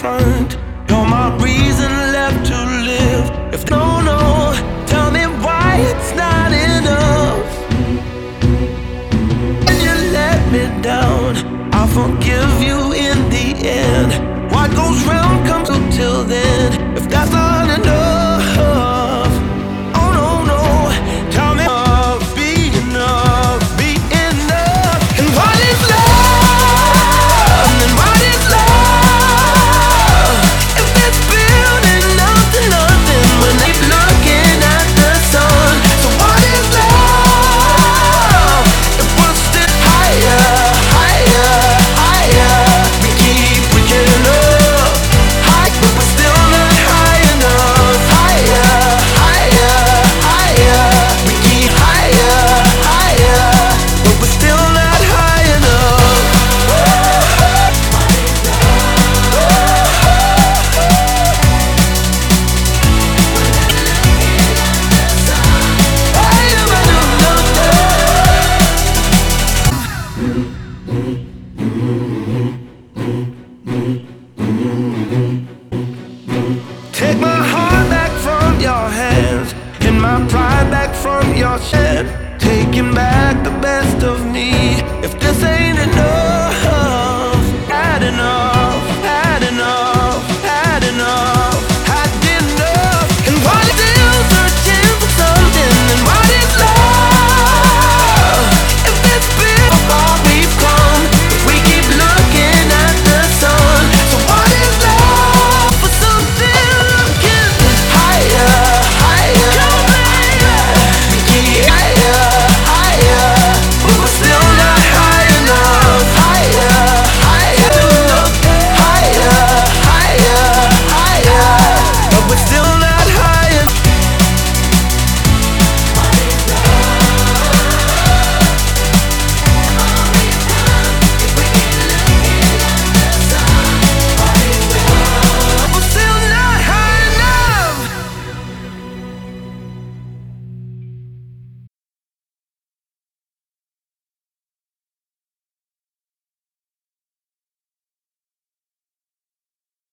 front. You're my reason left to live. If no, no, tell me why it's not enough. And you let me down, I'll forgive you in the end. What goes round comes up till then. If that's not enough,